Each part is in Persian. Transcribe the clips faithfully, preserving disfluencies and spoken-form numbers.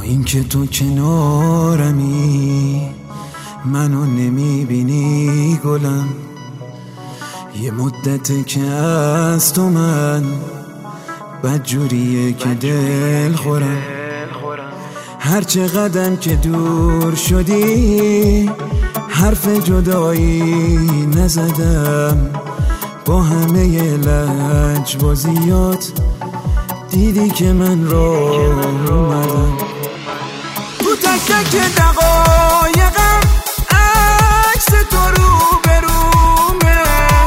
اینکه تو کنارمی منو نمیبینی گلم، یه مدته که از تو من بدجوریه که دل خورم. هر چه قدم که دور شدی حرف جدایی نزدم، با همه لجبازیات دیدی که من را اومدم. تو تک تک دقایقم عکس تو رو برومه،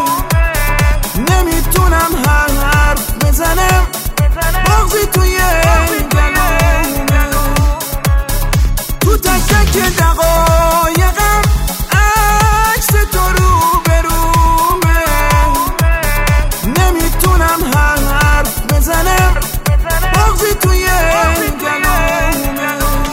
نمیتونم حرف بزنم مغزی توی گلومه. تو تک تک دقایقم عکس تو رو برومه، نمیتونم حرف بزنم مغزی توی گلومه.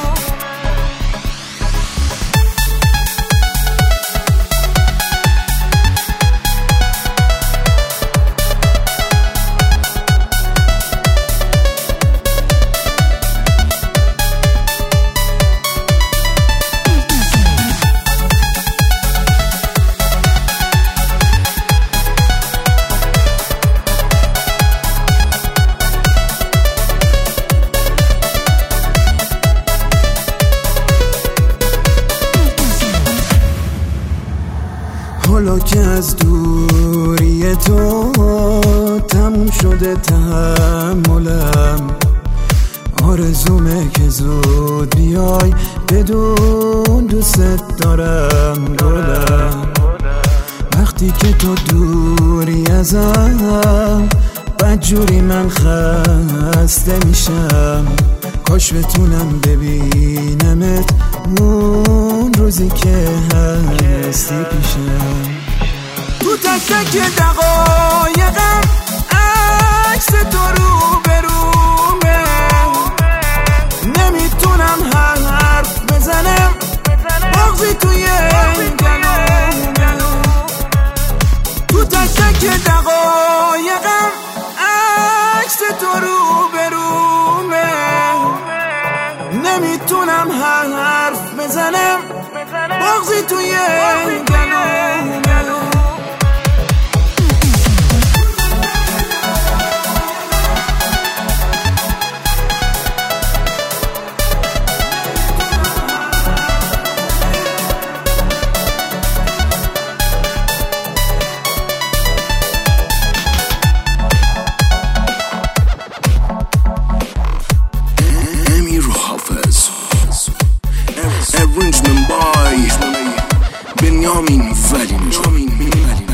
حالا که از دوری تو تموم شده تحملم، آرزومه که زود بیای بدون دوست دارم گلم. وقتی که تو دوری ازم بدجوری من خسته میشم، کاش بتونم ببینمت اون روزی که هستی پیشم. تو تک تک دقایقم عکس تو رو برومه، نمیتونم حرف بزنم مغزی توی گلومه. تو تک تک دقایقم عکس تو رو برومه، نمیتونم حرف بزنم مغزی توی گلومه. Arrangement by Benjamin Valley.